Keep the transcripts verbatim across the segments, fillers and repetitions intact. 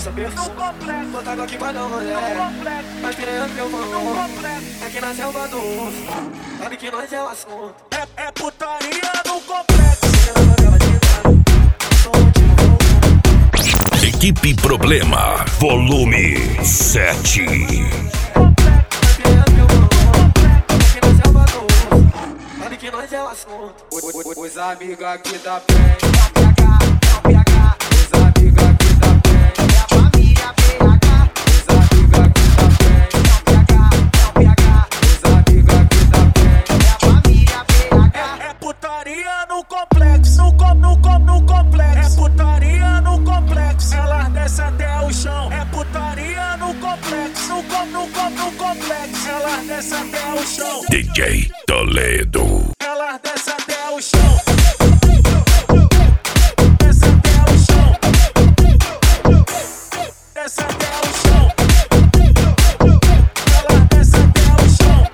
saber. Vou tacar aqui pra dar um rolê. Mas piranha que eu vou. Aqui na selva do urso. Sabe que nós é o assunto. É, é putaria no complexo. Equipe Problema, volume sete. Sabe que nós é o assunto. Os amigos aqui da frente, os amigos aqui da frente, é a família P H. Os amigos aqui da frente, os amigos aqui da frente, é a família P H. É, é putaria no complexo, no com, no com, no complexo. É putaria no complexo, elas descem até o chão. É putaria no complexo, no com, no com, no complexo. Elas descem até o chão. D J Toledo. Elas descem até o chão. Desce até o chão. Desce até o chão. Elas descem até o chão.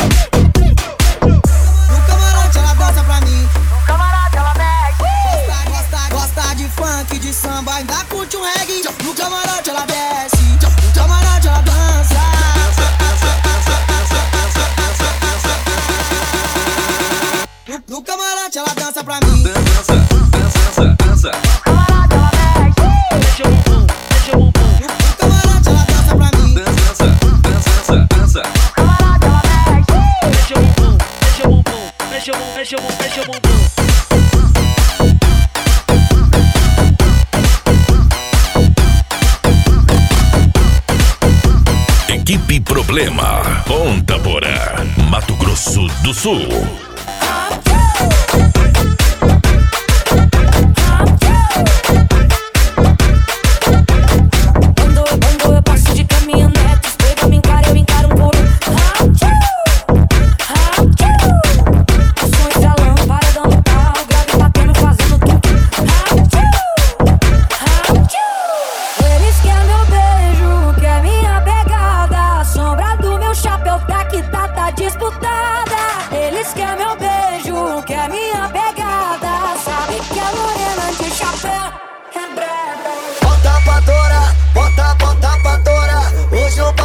No camarote ela dança pra mim. No camarote ela mexe. Gosta, gosta, gosta de funk, de samba, ainda curte um reggae. No camarote ela desce. No camarote ela dança. No, no camarote ela dança pra mim. No camarote ela mexe. Deixa o bumbum, deixa o bumbum. No, no camarote ela dança pra mim. No camarote ela mexe. Deixa o bumbum, deixa o bumbum. Deixa o bumbum, deixa o bumbum, deixa o bumbum. Equipe Problema, Ponta Porã, Mato Grosso do Sul. Quando, quando eu passo de caminhonete, os dois me encaram, eu encaro um por um. O som estralando, paredão no carro, grave batendo, fazendo tudo. Eles querem meu beijo, quer minha pegada. A sombra do meu chapéu tá que tá, tá disputada. Eles querem meu beijo, quer minha pegada. Sabe que a morena de chapéu é brega. Bota pra torar, bota, bota pra torar. Hoje eu